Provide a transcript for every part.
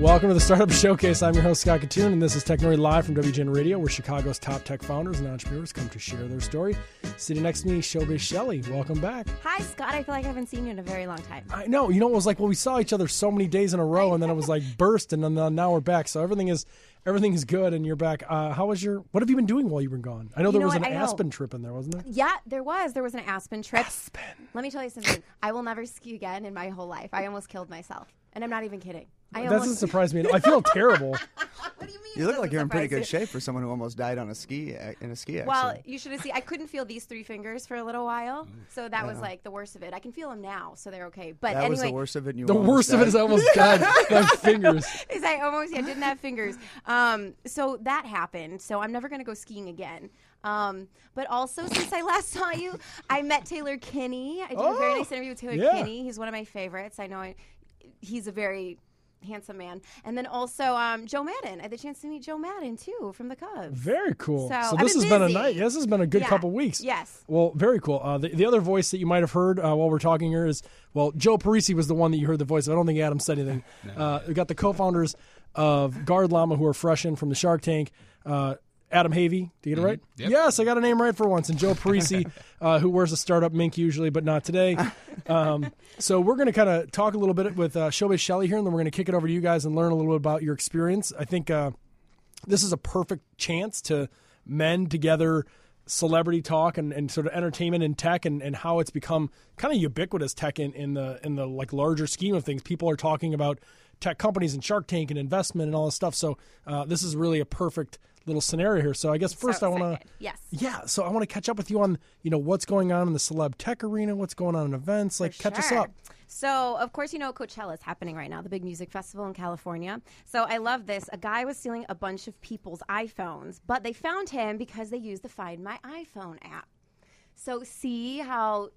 Welcome to the Startup Showcase. I'm your host, Scott Katoon, and this is Technori Live from WGN Radio, where Chicago's top tech founders and entrepreneurs come to share their story. Sitting next to me, Showbiz Shelley. Welcome back. Hi, Scott. I feel like I haven't seen you in a very long time. I know. You know, it was like, well, we saw each other so many days in a row, and then it was like burst, and then now we're back. So everything is good, and you're back. What have you been doing while you've been gone? I know there was an Aspen trip in there, wasn't there? Yeah, there was. There was an Aspen trip. Let me tell you something. I will never ski again in my whole life. I almost killed myself, and I'm not even kidding. That doesn't surprise me. I feel terrible. What do you mean? You look like you're in pretty good shape for someone who almost died on a ski accident. Well, you should have seen. I couldn't feel these three fingers for a little while, so that was like the worst of it. I can feel them now, so they're okay. But that anyway, was the worst of it. The worst of it is I almost died. My fingers. Is I didn't have fingers. So that happened. So I'm never going to go skiing again. But also, since I last saw you, I met Taylor Kinney. I did a very nice interview with Taylor Kinney. He's one of my favorites. I know he's a very handsome man. And then also Joe Madden. I had the chance to meet Joe Madden too from the Cubs. Very cool. So this has been a night. This has been a good couple weeks. Yes. Well, very cool. The other voice that you might have heard while we're talking here is, well, Joe Parisi was the one that you heard the voice of. I don't think Adam said anything. We got the co-founders of Guard Llama who are fresh in from the Shark Tank. Adam Havey, did you get it right? Yep. Yes, I got a name right for once. And Joe Parisi, who wears a startup mink usually, but not today. So we're going to kind of talk a little bit with Showbiz Shelley here, and then we're going to kick it over to you guys and learn a little bit about your experience. I think this is a perfect chance to mend together celebrity talk and sort of entertainment in tech and how it's become kind of ubiquitous tech in the like larger scheme of things. People are talking about tech companies and Shark Tank and investment and all this stuff. So this is really a perfect little scenario here. So I guess first I want to so I want to catch up with you on what's going on in the celeb tech arena, what's going on in events, catch us up. So, of course, Coachella is happening right now, the big music festival in California. So I love this. A guy was stealing a bunch of people's iPhones, but they found him because they used the Find My iPhone app. So see how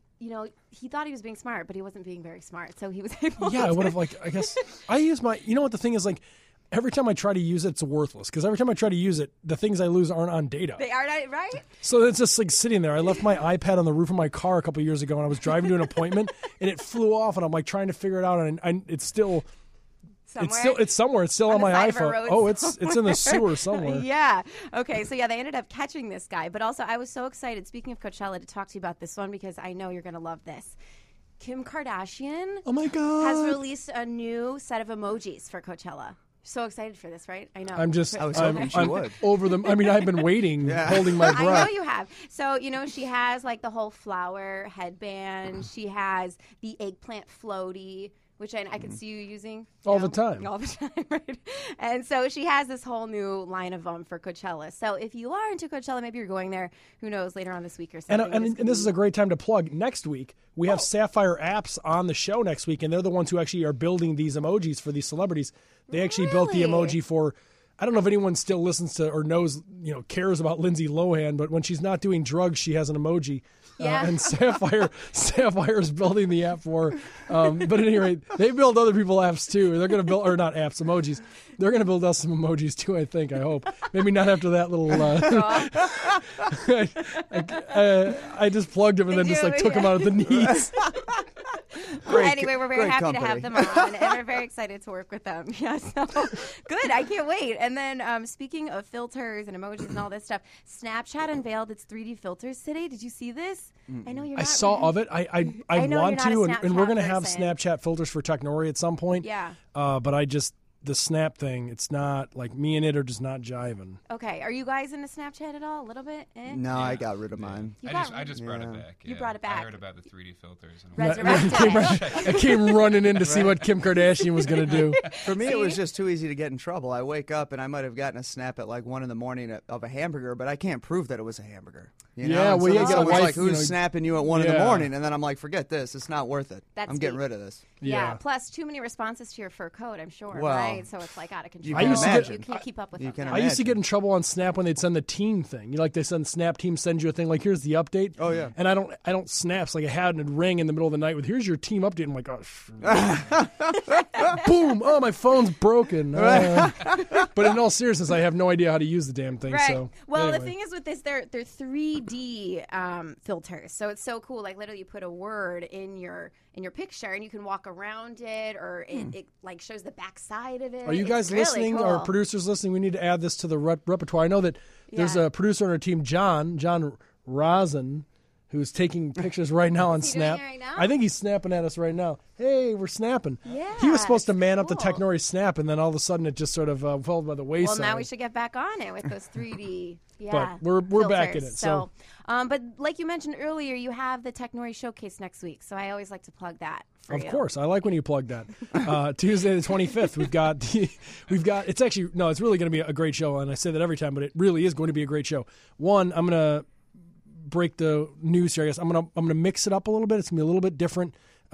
he thought he was being smart, but he wasn't being very smart. So he was able I would have I guess I use my, what the thing is, every time I try to use it, it's worthless. Because every time I try to use it, the things I lose aren't on data. They are not, right? So it's just sitting there. I left my iPad on the roof of my car a couple years ago, and I was driving to an appointment, and it flew off, and I'm trying to figure it out, and it's still... Somewhere? It's somewhere. It's still on my iPhone. Oh, it's in the sewer somewhere. Yeah. Okay. So, they ended up catching this guy. But also, I was so excited, speaking of Coachella, to talk to you about this one because I know you're going to love this. Kim Kardashian has released a new set of emojis for Coachella. So excited for this, right? I know. I was hoping she would. Over them. I mean, I've been waiting, holding my breath. I know you have. So, she has the whole flower headband. She has the eggplant floaty, which I can see you using. All the time. All the time, right? And so she has this whole new line of them for Coachella. So if you are into Coachella, maybe you're going there, who knows, later on this week or something. And this is a great time to plug. Next week, we have Sapphire Apps on the show next week, and they're the ones who actually are building these emojis for these celebrities. They actually built the emoji for... I don't know if anyone still listens to or knows, cares about Lindsay Lohan, but when she's not doing drugs, she has an emoji. And Sapphire's building the app for her. But at any rate, they build other people apps too. They're going to build, or not apps, emojis. They're going to build us some emojis too, I think, I hope. Maybe not after that little... I just plugged him and then just took him out of the knees. Anyway, we're very happy to have them on, and we're very excited to work with them. Yeah, so good. I can't wait. And then speaking of filters and emojis and all this stuff, Snapchat unveiled its 3D filters today. Did you see this? I know you're not. I saw of it. I want to, and we're going to have Snapchat filters for Technori at some point. Yeah. But the Snap thing, it's not, me and it are just not jiving. Okay. Are you guys into Snapchat at all? A little bit? No, I got rid of mine. I just brought it back. You brought it back. I heard about the 3D filters. I came running in to see what Kim Kardashian was going to do. For me, it was just too easy to get in trouble. I wake up and I might have gotten a snap at 1 in the morning of a hamburger, but I can't prove that it was a hamburger. Yeah, well, you got a wife. Who's snapping you at 1 in the morning? And then I'm like, forget this. It's not worth it. I'm getting rid of this. Yeah. Plus, too many responses to your fur coat, I'm sure, right? So it's out of control. You can't keep up with them. I used to get in trouble on Snap when they'd send the team thing. They send Snap team sends you a thing here's the update. Oh yeah. And I don't snaps I had and it'd ring in the middle of the night with here's your team update. I'm like, oh, boom! Oh, my phone's broken. But in all seriousness, I have no idea how to use the damn thing. Right. So well, anyway. The thing is with this, they're 3D filters, so it's so cool. Literally, you put a word in your picture, and you can walk around it, or it shows the backside of it. Are you guys It's really listening? cool. Our producers listening? We need to add this to the repertoire. I know that there's Yeah. a producer on our team, John Rosen, who's taking pictures right now on Is he doing Snap. it right now? I think he's snapping at us right now. Hey, we're snapping. Yeah, He was supposed to man up the cool. Technori Snap, and then all of a sudden it just sort of fell by the Well, wayside. now we should get back on it with those 3D. Yeah, But we're back in filters. it, so- but like you mentioned earlier, you have the Technori Showcase next week, so I always like to plug that for Of you. course, I like when you plug that. Tuesday the 25th, we've got. It's actually no, it's really going to be a great show, and I say that every time, but it really is going to be a great show. One, I'm going to break the news here. I guess I'm gonna mix it up a little bit. It's gonna be a little bit different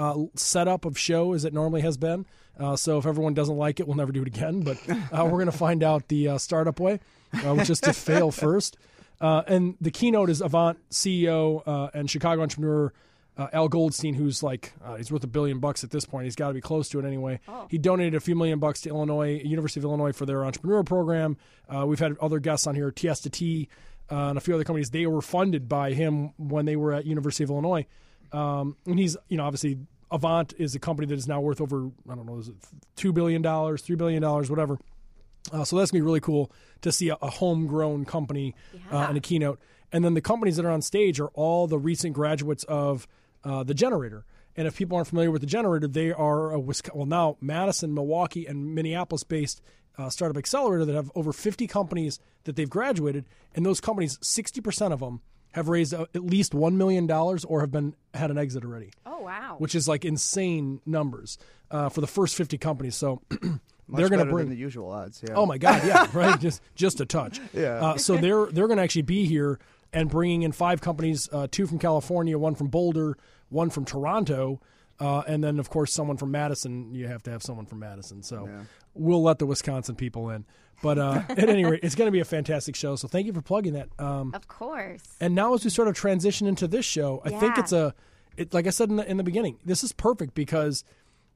setup of show as it normally has been. So if everyone doesn't like it, we'll never do it again. But we're gonna find out the startup way, which is to fail first. And the keynote is Avant CEO and Chicago entrepreneur Al Goldstein, who's like he's worth $1 billion at this point. He's got to be close to it anyway. Oh. He donated a few $1 million to University of Illinois for their entrepreneur program. We've had other guests on here, TS2T. And a few other companies, they were funded by him when they were at University of Illinois. And he's, obviously, Avant is a company that is now worth over, I don't know, is it $2 billion, $3 billion, whatever. So that's going to be really cool to see a homegrown company in a keynote. And then the companies that are on stage are all the recent graduates of the Generator. And if people aren't familiar with the Generator, they are now Madison, Milwaukee, and Minneapolis-based startup accelerator that have over 50 companies that they've graduated, and those companies, 60% of them have raised at least $1 million or have had an exit already. Oh wow! Which is like insane numbers for the first 50 companies. So Much they're going to better bring than the usual odds. Yeah. Oh my God, yeah, right, just a touch. Yeah. So they're going to actually be here and bringing in 5 companies, 2 from California, 1 from Boulder, 1 from Toronto. And then, of course, someone from Madison. You have to have someone from Madison. So we'll let the Wisconsin people in. But at any rate, it's going to be a fantastic show. So thank you for plugging that. Of course. And now as we sort of transition into this show, I think it's like I said in the beginning, this is perfect because,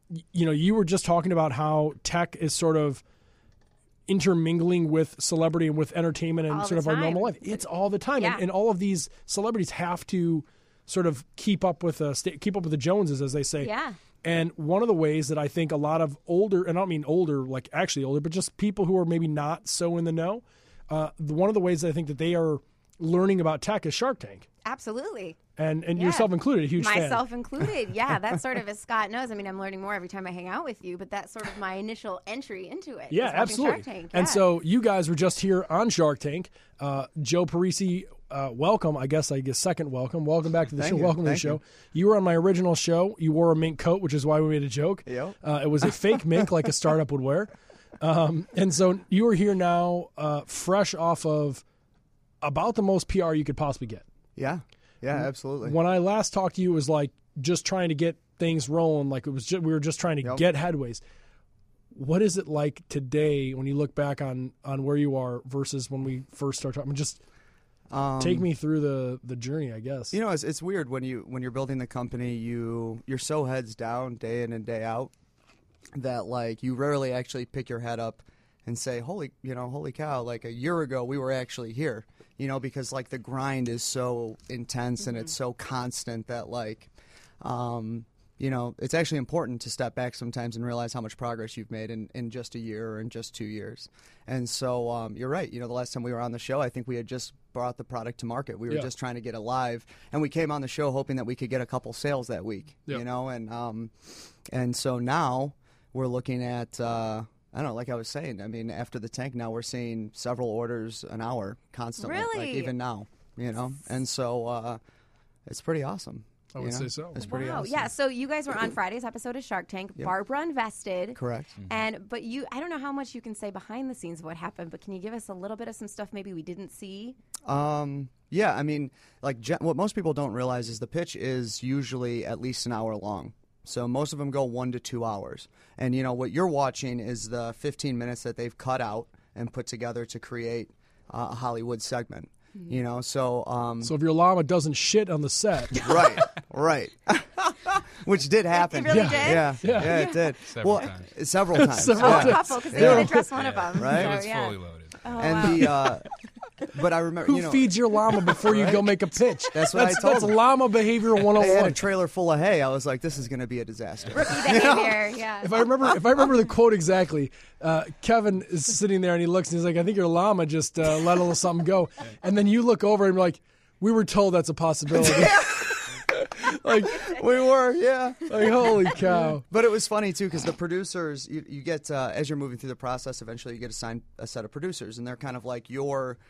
you were just talking about how tech is sort of intermingling with celebrity and with entertainment and All sort the of our time. normal life. It's all the time. Yeah. And all of these celebrities have to sort of keep up with the Joneses, as they say. Yeah. And one of the ways that I think a lot of older, and I don't mean older, like actually older, but just people who are maybe not so in the know, one of the ways that I think that they are learning about tech is Shark Tank. Absolutely. And yourself included, a huge fan. Myself included. Yeah, that's sort of, as Scott knows. I mean, I'm learning more every time I hang out with you, but that's sort of my initial entry into it. Yeah, was watching absolutely. Shark Tank. And Yeah. so you guys were just here on Shark Tank. Joe Parisi, welcome. I guess second welcome. Welcome back to the Thank show. you. Welcome to the Thank show. you. You were on my original show. You wore a mink coat, which is why we made a joke. Yep. It was a fake mink like a startup would wear. And so you are here now, fresh off of about the most PR you could possibly get. Yeah. Yeah, absolutely. When I last talked to you, it was like just trying to get things rolling. Like we were just trying to get headways. What is it like today when you look back on where you are versus when we first started talking? Just take me through the journey, I guess. It's weird when you're building the company, you're so heads down day in and day out that like you rarely actually pick your head up and say, holy cow, like a year ago we were actually here, because like the grind is so intense and it's so constant that like, it's actually important to step back sometimes and realize how much progress you've made in just a year or in just 2 years. And so you're right. The last time we were on the show, I think we had just brought the product to market. We were just trying to get it live, and we came on the show hoping that we could get a couple sales that week, and so now we're looking at, I don't know, like I was saying, I mean, after the tank, now we're seeing several orders an hour constantly, Really? like even now, and so it's pretty awesome. I would say so. It's pretty Wow. awesome. Yeah. So you guys were on Friday's episode of Shark Tank. Barbara invested. Correct. But I don't know how much you can say behind the scenes of what happened, but can you give us a little bit of some stuff maybe we didn't see? Yeah, I mean, like what most people don't realize is the pitch is usually at least an hour long. So most of them go 1 to 2 hours. And, what you're watching is the 15 minutes that they've cut out and put together to create a Hollywood segment. So if your llama doesn't shit on the set, right, which did happen. It really did? Yeah, it did. Several times. Several times. Several Oh, yeah. a couple, because they didn't address one of them. Right? It So, was yeah. fully loaded. Oh, And wow. But I remember, Who feeds your llama before you go make a pitch? That's what I told That's him. llama behavior I had a 101. trailer full of hay. I was like, this is going to be a disaster. Behavior, yeah. If I remember the quote exactly, Kevin is sitting there and he looks and he's like, "I think your llama just let a little something go," and then you look over and you're like, "We were told that's a possibility." Like We were, yeah. Like, holy cow. But it was funny, too, because the producers, you get, as you're moving through the process, eventually you get assigned a set of producers, and they're kind of like your,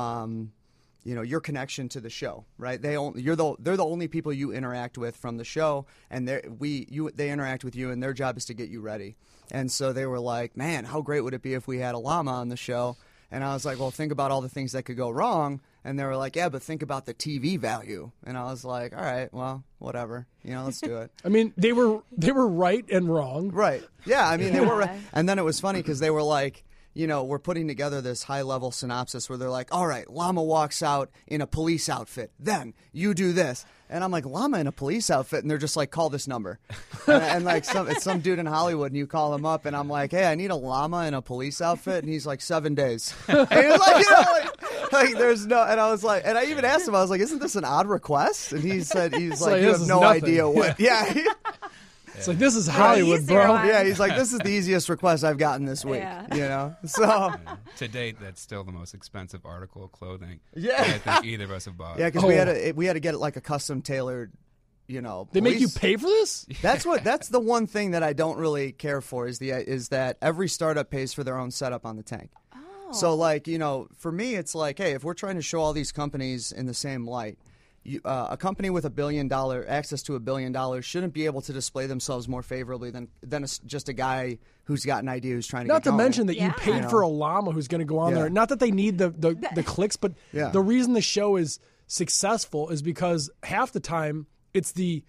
your connection to the show, right? They're the only people you interact with from the show, and they interact with you, and their job is to get you ready. And so they were like, man, how great would it be if we had a llama on the show? And I was like, well, think about all the things that could go wrong. And they were like, yeah, but think about the TV value. And I was like, all right, well, whatever. Let's do it. I mean, they were right and wrong. Right. Yeah, I mean, they were right. And then it was funny because they were like, we're putting together this high-level synopsis where they're like, all right, llama walks out in a police outfit. Then you do this. And I'm like, llama in a police outfit? And they're just like, call this number. and like, it's some dude in Hollywood, and you call him up, and I'm like, hey, I need a llama in a police outfit. And he's like, 7 days. And he was like, like there's no, and I was like, and I even asked him, I was like, isn't this an odd request? And he's like, you have no idea what. Yeah. It's like, this is Hollywood, bro. Yeah, he's like, this is the easiest request I've gotten this week. Yeah. So to date, that's still the most expensive article of clothing Yeah. that I think either of us have bought. yeah, because we had to get it like a custom tailored. They make you pay for this? That's the one thing that I don't really care for is that every startup pays for their own setup on the tank. Oh. So like for me, it's like, hey, if we're trying to show all these companies in the same light. A company with access to $1 billion shouldn't be able to display themselves more favorably than just a guy who's got an idea who's trying to Not get to going. mention that you Yeah. paid for a llama who's going to go on Yeah. there. Not that they need the clicks, but Yeah. the reason the show is successful is because half the time it's the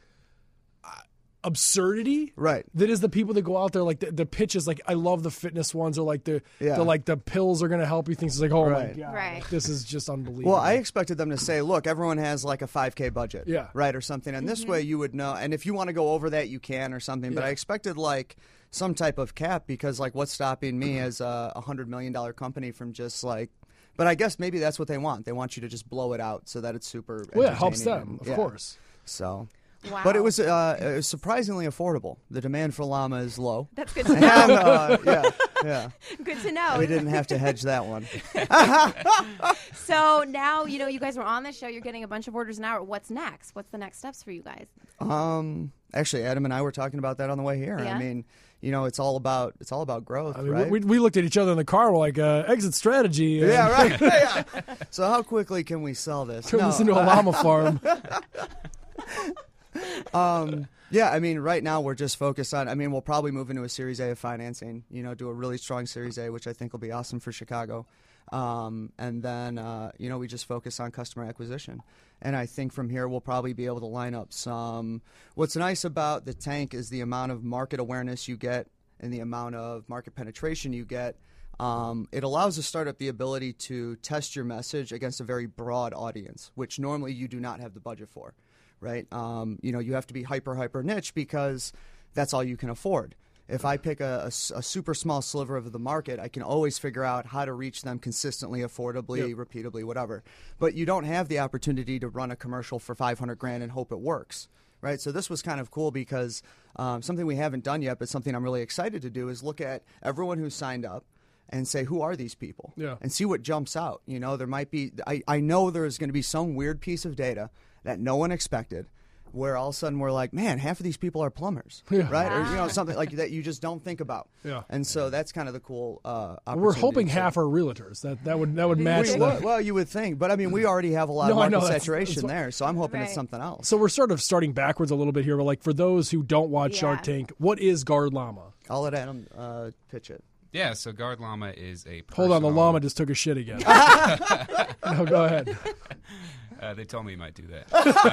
absurdity Right. that is the people that go out there like the pitches like I love the fitness ones or like the pills are going to help you things. It's like, oh Right. my god, Right. this is just unbelievable. Well, I expected them to say, look, everyone has like a $5,000 budget, Yeah. right, or something. And this way you would know. And if you want to go over that, you can or something. But Yeah. I expected like some type of cap because like what's stopping me as a $100 million company from just like – but I guess maybe that's what they want. They want you to just blow it out so that it's super well, yeah, it helps entertaining them, and- of course. So – Wow. But it was surprisingly affordable. The demand for llama is low. That's good to know. And, yeah. Good to know. We didn't have to hedge that one. So now, you guys were on the show. You're getting a bunch of orders an hour. What's next? What's the next steps for you guys? Actually, Adam and I were talking about that on the way here. Yeah? I mean, it's all about growth, I mean, right? we looked at each other in the car. We're like, exit strategy. Yeah, right. Yeah. So how quickly can we sell this? Turn this into a llama farm. Yeah, I mean, right now we're just focused on. I mean, we'll probably move into a Series A of financing. Do a really strong Series A, which I think will be awesome for Chicago. And then we just focus on customer acquisition. And I think from here we'll probably be able to line up some. What's nice about the tank is the amount of market awareness you get and the amount of market penetration you get. It allows a startup the ability to test your message against a very broad audience, which normally you do not have the budget for. Right, you have to be hyper niche because that's all you can afford. If I pick a super small sliver of the market, I can always figure out how to reach them consistently, affordably, repeatably, whatever. But you don't have the opportunity to run a commercial for $500,000 and hope it works. Right, so this was kind of cool because something we haven't done yet, but something I'm really excited to do is look at everyone who's signed up and say, who are these people? Yeah. And see what jumps out. There might be. I know there's going to be some weird piece of data that no one expected, where all of a sudden we're like, man, half of these people are plumbers, right? Or something like that you just don't think about. Yeah. And so that's kind of the cool opportunity. We're hoping half are realtors. That would match that. Well, you would think, but I mean, we already have a lot of No, I know, market that's saturation what- there, so I'm hoping it's Right. something else. So we're sort of starting backwards a little bit here, but like for those who don't watch Shark Yeah. Tank, what is Guard Llama? I'll let Adam pitch it. Yeah, so Guard Llama is a personal... Hold on, the llama just took a shit again. No, go ahead. They told me you might do that.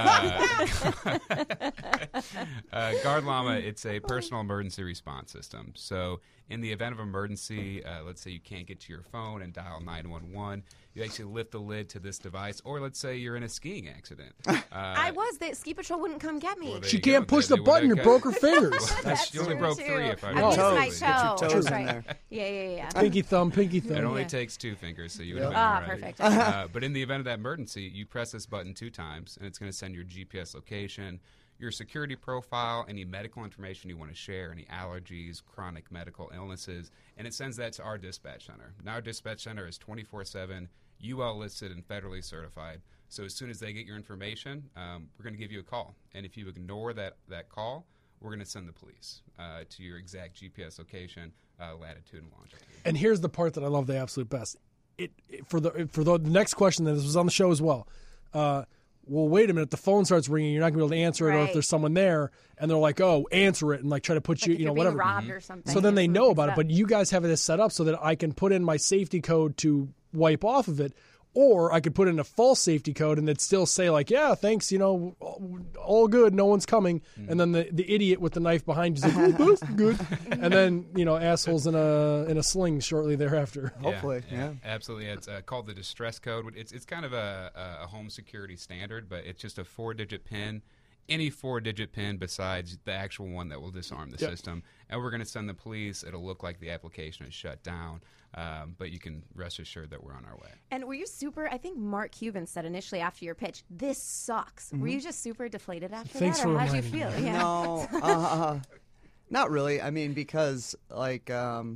Guard Llama, it's a personal emergency response system. So in the event of emergency, let's say you can't get to your phone and dial 911, You actually lift the lid to this device, or let's say you're in a skiing accident. I was. The ski patrol wouldn't come get me. Well, there She you go. can't push They the button. You would've broke got- her fingers. That's She only true, broke too. 3 if I I remember missed my Toes. Get your toe. toes That's in right. there. Yeah. Pinky thumb, pinky It thumb. only Yeah. takes 2 fingers, so you would have Ah, been all right. perfect. But in the event of that emergency, you press this button 2 times, and it's going to send your GPS location, your security profile, any medical information you want to share, any allergies, chronic medical illnesses, and it sends that to our dispatch center. Now, our dispatch center is 24/7, UL listed and federally certified. So as soon as they get your information, we're going to give you a call. And if you ignore that call, we're going to send the police to your exact GPS location, latitude and longitude. And here's the part that I love the absolute best. For the next question, that this was on the show as well. Well, wait a minute. The phone starts ringing. You're not going to be able to answer it, or if Right. there's someone there, and they're like, "Oh, answer it," and like try to put Like you, if you know, you're being whatever. robbed or something. So then they and know someone about it. picks But you guys have this set up so that I can put in my safety code to wipe off of it, or I could put in a false safety code and it'd still say like, "Yeah, thanks, you know, all good, no one's coming." And then the idiot with the knife behind you is like, "Oh, that's good," and then assholes in a sling shortly thereafter. Hopefully, yeah. Absolutely. It's called the distress code. It's kind of a home security standard, but it's just a 4-digit PIN, any 4-digit PIN besides the actual one that will disarm the system. And we're going to send the police. It'll look like the application is shut down, but you can rest assured that we're on our way. And were you super? I think Mark Cuban said initially after your pitch, "This sucks." Were you just super deflated after Thanks that, for or how'd you reminding feel? me. Yeah. No, not really. I mean, because like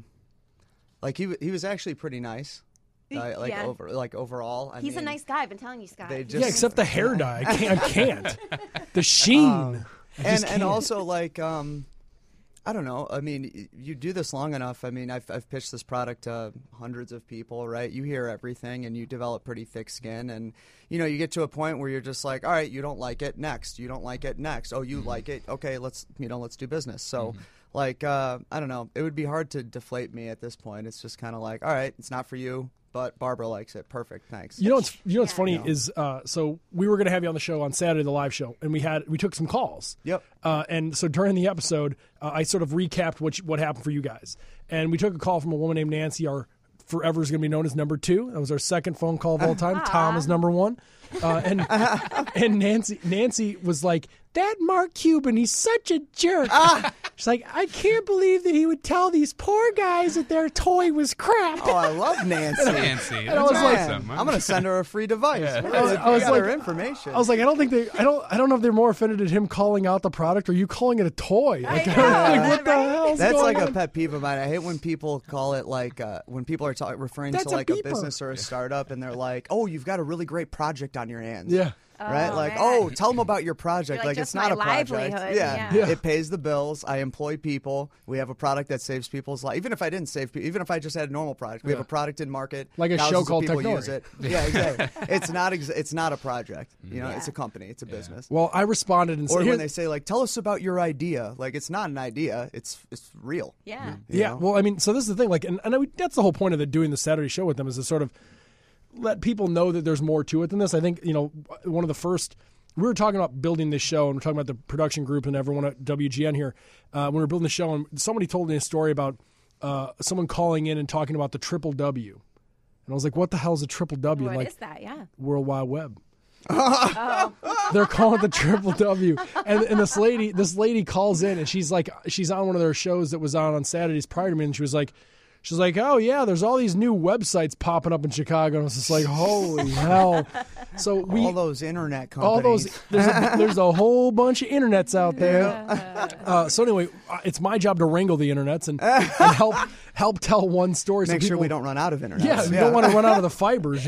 he was actually pretty nice. Yeah. Overall, He's a nice guy. I've been telling you, Scott. they He's just- Yeah, except the hair dye. I can't. The sheen. I just and can't. also like I don't know. I mean, you do this long enough. I mean, I've pitched this product to hundreds of people, right? You hear everything, and you develop pretty thick skin, and you get to a point where you're just like, all right, you don't like it, next. You don't like it, next. Oh, you like it, okay, let's do business. So, like, I don't know. It would be hard to deflate me at this point. It's just kind of like, all right, it's not for you. But Barbara likes it. Perfect. Thanks. You know what's funny Yeah. is so we were going to have you on the show on Saturday, the live show, and we took some calls. Yep. And so during the episode, I sort of recapped what happened for you guys, and we took a call from a woman named Nancy. Our forever is going to be known as number 2. That was our second phone call of all time. Tom is number 1, and Nancy was like, "That Mark Cuban, he's such a jerk." She's like, "I can't believe that he would tell these poor guys that their toy was crap." Oh, I love Nancy. Nancy, I that's was like, awesome. I'm going to send her a free device. Yeah. I was got like- her information. I was like, I don't know if they're more offended at him calling out the product or you calling it a toy. Like, I know, like, what the right? hell's That's going like on? a pet peeve of mine. I hate when people call it like when people are referring That's to a like a beeper. business or a startup, and they're like, "Oh, you've got a really great project on your hands." Yeah. Right? Oh, Like, man. "Oh, tell them about your project." You're like, It's "Just not my a project. livelihood." Yeah. Yeah. It pays the bills. I employ people. We have a product that saves people's life. Even if I didn't save people, even if I just had a normal product, we have a product in market. Like a show thousands of called people Technori. use it. Yeah, exactly. It's not a project. It's a company. It's a business. Well, I responded and Or said, when they say like, "Tell us about your idea," like it's not an idea. It's real. Yeah. you yeah. know? Well, I mean, so this is the thing. Like, and that's the whole point of doing the Saturday show with them is to sort of let people know that there's more to it than this. I think one of the first. We were talking about building this show, and we're talking about the production group and everyone at WGN here. When we were building the show, and somebody told me a story about someone calling in and talking about the Triple W. And I was like, what the hell is a Triple W? What Like, is that? Yeah. World Wide Web. They're calling it the Triple W. And this lady calls in, and she's on one of their shows that was on Saturdays prior to me, and she's like, "Oh yeah, there's all these new websites popping up in Chicago." And I was just like, "Holy hell!" So all those internet companies. there's a whole bunch of internets out there. So anyway, it's my job to wrangle the internets and help tell one story. Make so sure people, we don't run out of internet. Yeah, you don't want to run out of the fibers,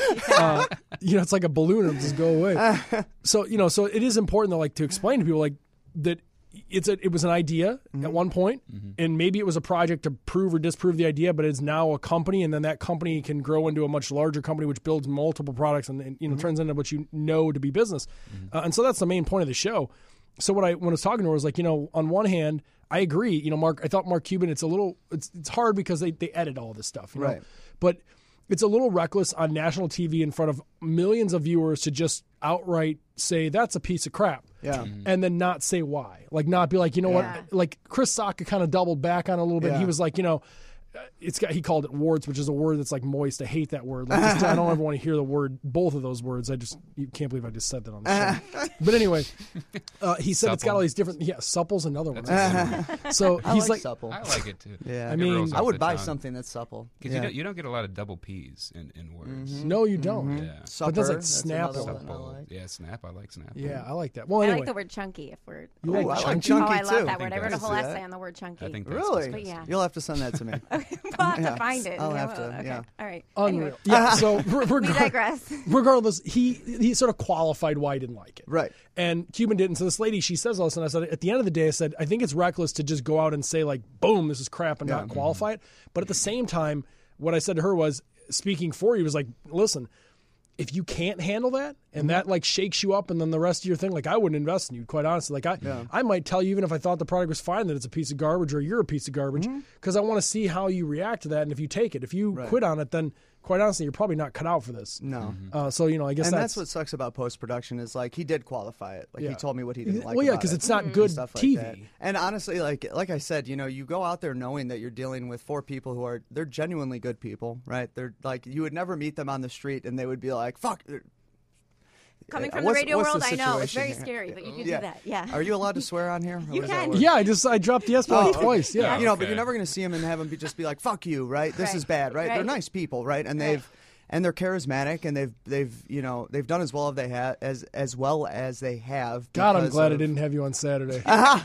it's like a balloon; it'll just go away. So it is important to to explain to people that it was an idea at one point, and maybe it was a project to prove or disprove the idea, but it's now a company, and then that company can grow into a much larger company which builds multiple products and turns into what you know to be business. And so that's the main point of the show. So when I was talking to her, I was like, on one hand, I agree. Mark, I thought Mark Cuban, it's hard because they edit all this stuff, Right. But it's a little reckless on national TV in front of millions of viewers to just outright say that's a piece of crap. Yeah. And then not say why. Like not be like, Yeah. what? Like Chris Sacca kind of doubled back on it a little bit. Yeah. He was like, he called it warts, which is a word that's like moist. I hate that word. Like, I don't ever want to hear the word, both of those words. You can't believe I just said that on the show. But anyway, he said it's got all these different, supple's another one. So I he's like supple. I like it too. Yeah. I mean, I would buy something that's supple. Because you don't get a lot of double P's in words. no, you don't. Yeah. Supper, that's like that's Snapple. another one I Supple. like. Yeah, snap. I like snap. Yeah, I like that. Well, I anyway. like the word chunky. If we're You like Ooh, I like chunky? chunky oh, I too. love that I word. I think wrote a that's whole it. essay on the word chunky. I think that's Really? But yeah. You'll have to send that to me. We'll have Yeah. to find it. I'll and have we'll- to, Okay. yeah. All right. Unreal. Anyway, Yeah, so we digress. regardless, he sort of qualified why he didn't like it. Right. And Cuban didn't. So this lady, she says all this, and I said, at the end of the day, I said, I think it's reckless to just go out and say, like, boom, this is crap and not qualify it. But at the same time, what I said to her was, speaking for you, was like, listen, if you can't handle that and that like shakes you up and then the rest of your thing, like I wouldn't invest in you, quite honestly. Like I might tell you, even if I thought the product was fine, that it's a piece of garbage or you're a piece of garbage because I want to see how you react to that. And if you take it, if you quit on it, then quite honestly, you're probably not cut out for this. No. So, I guess And that's what sucks about post-production is like he did qualify it. Like Yeah. he told me what he didn't like. Well, yeah, about because it it's not and good stuff like TV. that. And honestly, like I said, you go out there knowing that you're dealing with 4 people they're genuinely good people, right? They're like you would never meet them on the street and they would be like, "Fuck." Coming from the What's- radio what's world, the I know it's situation very here? scary, but you can Yeah. do that. Yeah. Are you allowed to swear on here? Or You does that can. work? Yeah, I dropped the S bomb twice. Yeah. But Okay. you're never going to see them and have them just be like, "Fuck you," right? This Right. is bad, right? They're Right. nice people, right? And they're charismatic and they've done as well as they have as well as they have. God, I'm because glad I of- didn't have you on Saturday.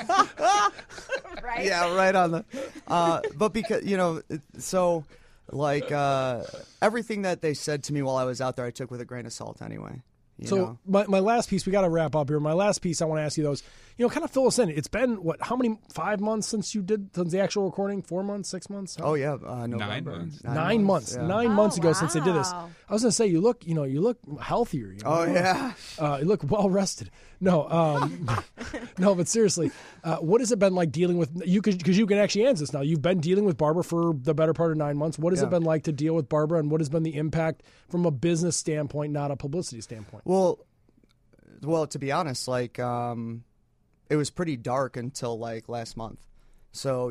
Right. Yeah, right on the. But because so like everything that they said to me while I was out there, I took with a grain of salt anyway. You So know? my last piece, we got to wrap up here. My last piece I want to ask you though is, kind of fill us in. It's been how many 5 months since the actual recording? 4 months, 6 months? Oh yeah, November. months. 9 months. Yeah. 9 months ago since they did this. wow. I was going to say, you look healthier. Oh yeah. You look well rested. No, no, but seriously, what has it been like dealing with you? Because you can actually answer this now. You've been dealing with Barbara for the better part of 9 months. What has it been like to deal with Barbara, and what has been the impact from a business standpoint, not a publicity standpoint? Well, to be honest, like it was pretty dark until like last month. So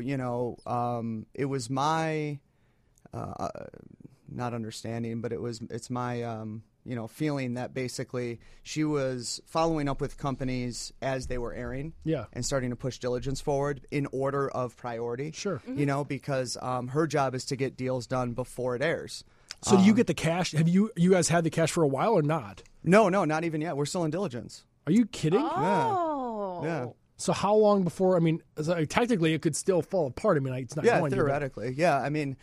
it was my not understanding, but it's my feeling that basically she was following up with companies as they were airing, and starting to push diligence forward in order of priority. Sure. Because her job is to get deals done before it airs. So do you get the cash? Have you guys had the cash for a while or not? No, not even yet. We're still in diligence. Are you kidding? Oh. Yeah. So how long before? I mean, technically, it could still fall apart. I mean, it's not going to. Theoretically. Yeah, I mean,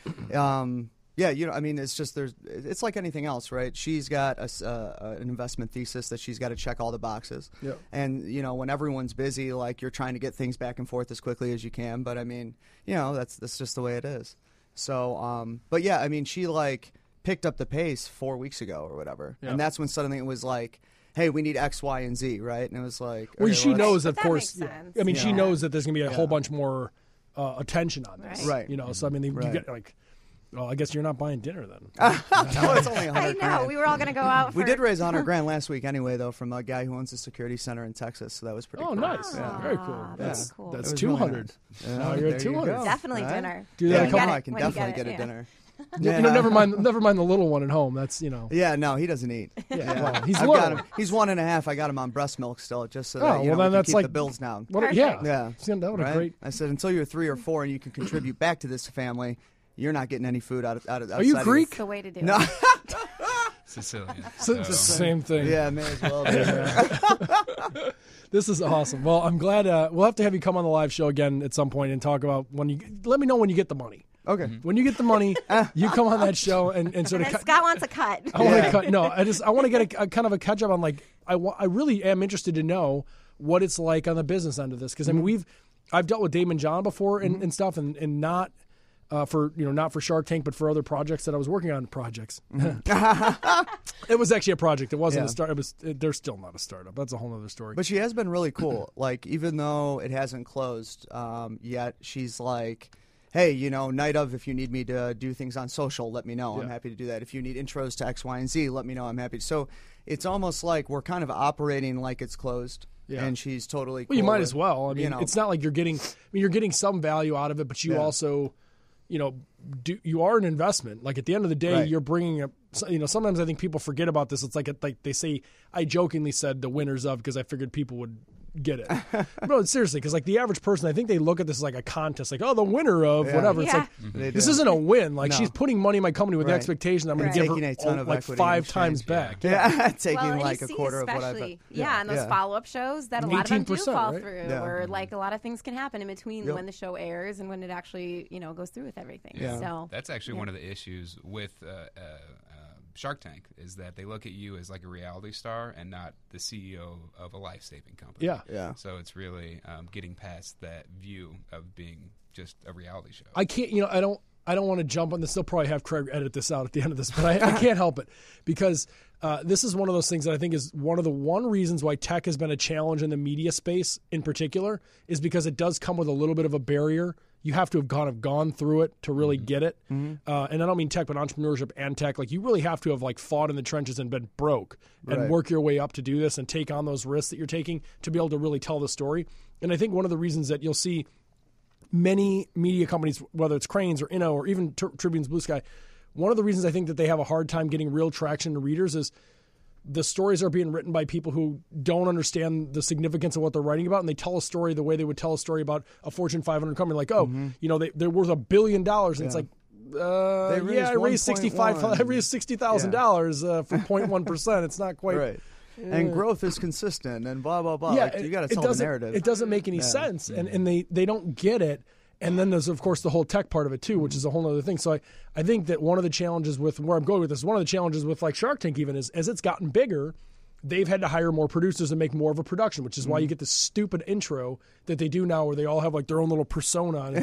it's just it's like anything else, right? She's got an investment thesis that she's got to check all the boxes. Yeah. And, when everyone's busy, like you're trying to get things back and forth as quickly as you can. But I mean, that's just the way it is. So, but yeah, I mean, she like picked up the pace 4 weeks ago or whatever. Yeah. And that's when suddenly it was like, hey, we need X, Y, and Z, right? And it was like, Well, okay, she let's- knows, of That course. makes sense. I mean, she Yeah. knows that there's going to be a whole bunch more attention on this. Right. So I mean, you Right. get like, well, I guess you're not buying dinner then. No, it's only 100 I know. grand. We were all going to go out. We for- did raise $100,000 last week anyway, though, from a guy who owns a security center in Texas. So that was pretty Oh, cool. nice. Yeah. Very cool. That's cool. That's It was really 200. nice. Yeah, Now you're at there you 200. go. Definitely Right? dinner. Do that Yeah, a couple- no, I can When you definitely get get it, a yeah. dinner. Never mind the little one at home. That's Yeah, no, he doesn't eat. Yeah, well, he's I've little. got him. He's 1.5. I got him on breast milk still, just so that Oh, you well, know, then we can that's keep like- the bills down. What? Perfect. Yeah. Yeah. That would Right? great. I said until you're 3 or 4 and you can contribute back to this family, you're not getting any food out of. Are you outside of Greek? It's the way to do No. it. Sicilian. Same thing. Yeah, may as well. Be. This is awesome. Well, I'm glad we'll have to have you come on the live show again at some point and talk about when you. Let me know when you get the money. Okay. When you get the money, you come on that show and sort of. And Scott wants a cut. I want to cut. No, I want to get a kind of a catch up on like I really am interested to know what it's like on the business end of this because I mean I've dealt with Damon John before and stuff and not for not for Shark Tank but for other projects that I was working on projects. It was actually a project. It wasn't a start. They're still not a startup. That's a whole other story. But she has been really cool. Like, even though it hasn't closed yet, she's like, hey, night of, if you need me to do things on social, let me know. I'm happy to do that. If you need intros to X, Y, and Z, let me know. I'm happy. So it's almost like we're kind of operating like it's closed. Yeah. And she's totally cool. Well, you might with, as well. I mean, it's not like you're getting. I mean, you're getting some value out of it, but you also, you are an investment. Like at the end of the day, Right. you're bringing up. Sometimes I think people forget about this. It's like they say. I jokingly said the winners of because I figured people would get it. No, seriously, because like the average person, I think they look at this as like a contest. Like, oh, the winner of whatever. It's Yeah. like They this do. isn't a win. Like No. she's putting money in my company with the Right. expectation I'm going Right. to give Taking her a ton of like equity 5 in times exchange, back. Yeah, taking Well, and like you a see quarter of what I've. especially, and those Yeah. follow-up shows that a lot of them do 18%, fall right? through, Yeah. or like a lot of things can happen in between Yep. when the show airs and when it actually goes through with everything. Yeah. So That's actually one of the issues with Shark Tank is that they look at you as like a reality star and not the CEO of a life-saving company. Yeah. Yeah. So it's really getting past that view of being just a reality show. I can't, I don't want to jump on this. They'll probably have Craig edit this out at the end of this, but I can't help it because this is one of those things that I think is one of the reasons why tech has been a challenge in the media space in particular is because it does come with a little bit of a barrier. You have to have gone through it to really get it. And I don't mean tech, but entrepreneurship and tech. Like you really have to have like fought in the trenches and been broke and Right. work your way up to do this and take on those risks that you're taking to be able to really tell the story. And I think one of the reasons that you'll see many media companies, whether it's Cranes or Inno or even Tribune's Blue Sky, one of the reasons I think that they have a hard time getting real traction to readers is the stories are being written by people who don't understand the significance of what they're writing about, and they tell a story the way they would tell a story about a Fortune 500 company. Like, they're worth $1 billion, and it's like, I raised $60,000 for 0.1%. It's not quite Right. And growth is consistent and blah blah blah. Yeah, Like, you got to it tell the doesn't- narrative. It doesn't make any sense, and they don't get it. And then there's, of course, the whole tech part of it, too, which is a whole other thing. So I think that one of the challenges with where I'm going with this, one of the challenges with like Shark Tank even is as it's gotten bigger, they've had to hire more producers and make more of a production, which is why you get this stupid intro that they do now where they all have like their own little persona. And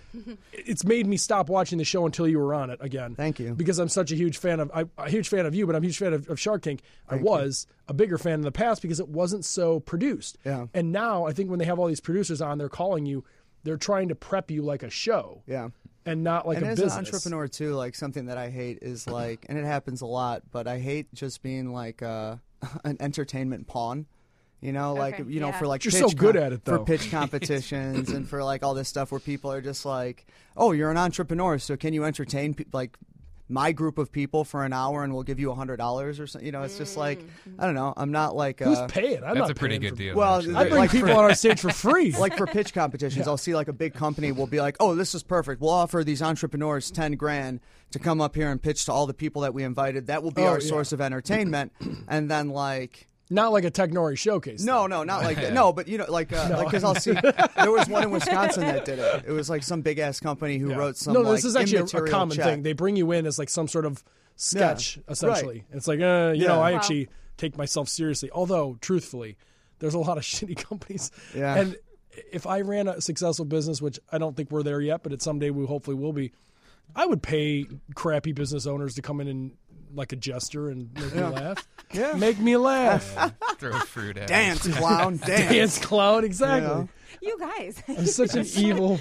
it's made me stop watching the show until you were on it again. Thank you. Because I'm such a huge fan of you, but I'm a huge fan of Shark Tank. I was a bigger fan in the past because it wasn't so produced. Yeah. And now I think when they have all these producers on, they're calling you, they're trying to prep you like a show. Yeah. And not like And a as business. an entrepreneur too, like something that I hate is like, and it happens a lot, but I hate just being like an entertainment pawn. Like Okay, for like You're pitch so good at it, though. for pitch competitions and for like all this stuff where people are just like, oh, you're an entrepreneur, so can you entertain like my group of people for an hour and we'll give you $100 or something? It's just like I don't know. I'm not like Who's paying? I'm That's not a pretty paying good for- deal. Well, actually. I bring Like people for- on our stage for free. like for pitch competitions, I'll see like a big company will be like, "Oh, this is perfect. We'll offer these entrepreneurs $10,000 to come up here and pitch to all the people that we invited. That will be our source of entertainment." And then like, not like a Technori showcase. no, not like that. No, but because I'll see there was one in Wisconsin that did it. It was like some big ass company who wrote some. No, like, this is actually a immaterial common check. thing. They bring you in as like some sort of sketch, essentially. right. It's like, I actually take myself seriously. Although, truthfully, there's a lot of shitty companies. Yeah. And if I ran a successful business, which I don't think we're there yet, but someday we hopefully will be, I would pay crappy business owners to come in and like a jester and make me laugh. Yeah. Make me laugh. Throw fruit at Dance clown, dance. Dance clown, exactly. You know? you guys, I'm such an evil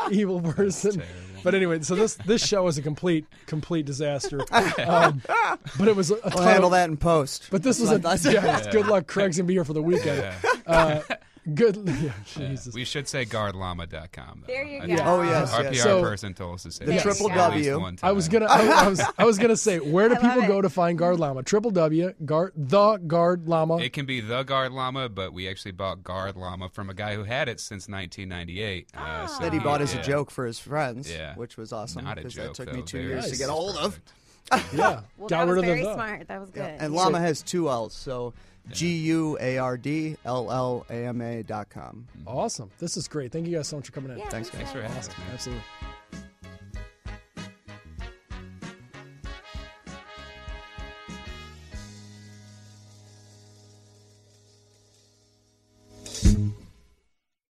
person. But anyway, so this show is a complete disaster. But it was a We'll ton handle of, that in post. But this was good luck. Craig's gonna be here for the weekend. Jesus. We should say guardllama.com. There you I go. think Oh, yes, Our yes. PR So- person told us to say The that triple at least W. one time. I was gonna say, where do I love people it. go to find Guard Llama? The Guard Llama. It can be the Guard Llama, but we actually bought Guard Llama from a guy who had it since 1998. So That he bought as a yeah. joke for his friends, Yeah. which was awesome. Not a because joke, that took though. me 2 Very years to nice. get a hold of. Yeah, well, got that was rid of very the the. smart. That was good. And Llama has 2 L's, so GUARDLLAMA.com. Awesome. This is great. Thank you guys so much for coming in. Yeah, Thanks, Thanks for having us, man. Absolutely.